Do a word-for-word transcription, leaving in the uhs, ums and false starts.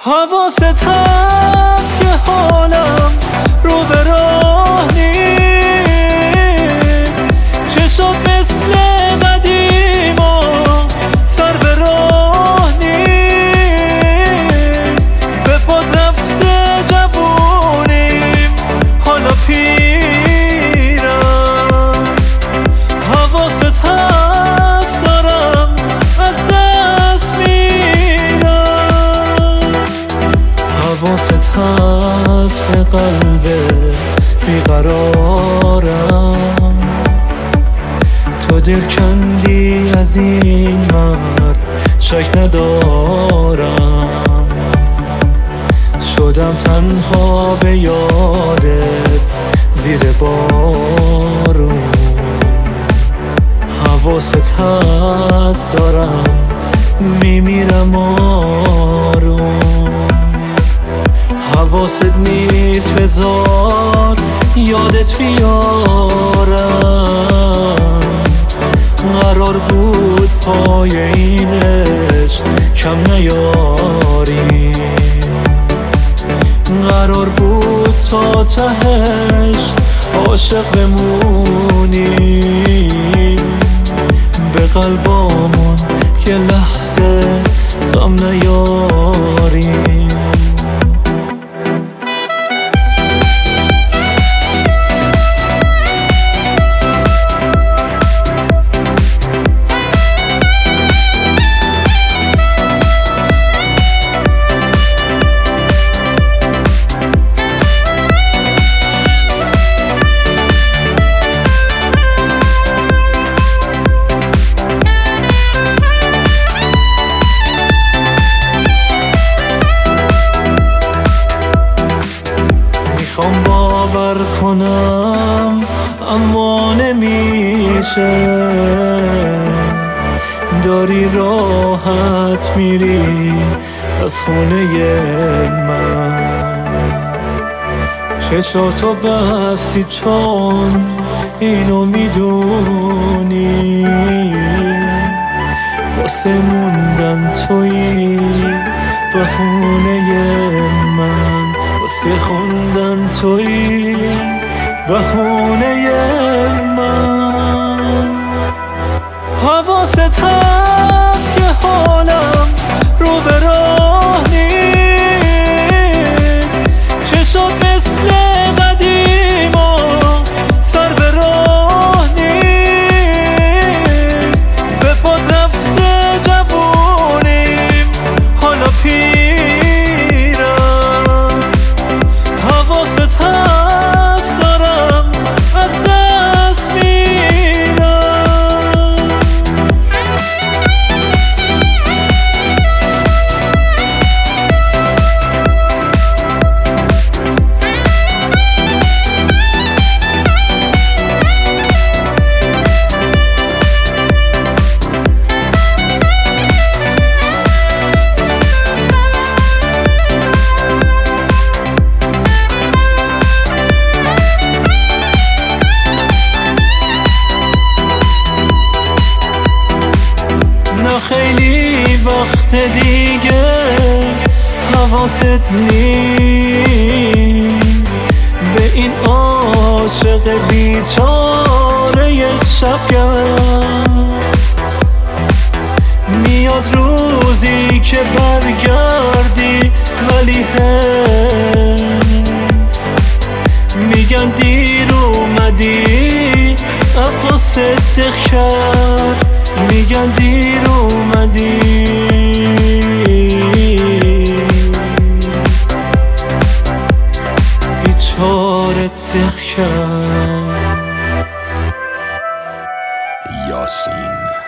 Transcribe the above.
حواست هست که حالم رو به راه نیست، چشات مثل قدیما سر به راه نیست، به پاد رفته جوونیم حالا پیرم. حواست هست دارم از دست میرم، حواست هست به قلب بیقرارم، تو دل کندی از این مرد شک ندارم، شدم تنها به یادت زیر بارون. حواست هست دارم میمیرم آروم، حواست نیست بذار یادت بیارم، قرار بود پای این عشق کم نیاریم، قرار بود تا تهش عاشق بمونیم، به قلبامون یه لحظه غم نیاریم. میخوام باور کنم اما نمیشه، داری راحت میری از خونه من، چشاتو بستی چون اینو میدونی، واسه موندن تویی بهونه من، واسه خوندن تویی بهونه من. حواست هست که حالم رو به راه نیست، چشات مثل قدیما سر به راه نیست، به پاد رفته جوونیم حالا پیرم. حواست هست دارم از دست میرم، خیلی وقت دیگه حواست نیست به این عاشق بیچاره شبگرد، میاد روزی که برگردی ولی حیف، میگن دیر اومدی از قصه دق کرد، میگن دیر اومدی بیچاره دق کرد. یاسین